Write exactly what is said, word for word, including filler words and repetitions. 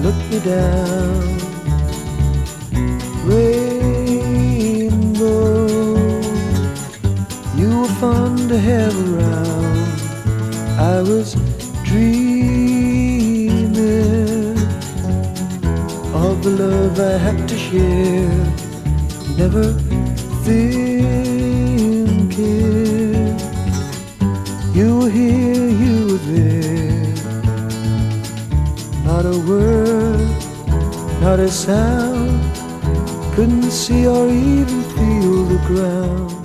look me down. Rainbow, you were fun to have around. I was dreaming of the love I had to share, never thinking you were here, you were there. Not a word, not a sound, couldn't see or even feel the ground.